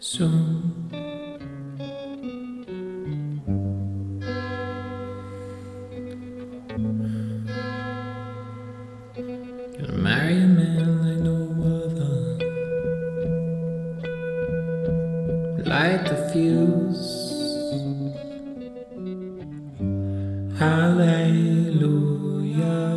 soon. Gonna marry a man like no other. Light the fuse. Hallelujah.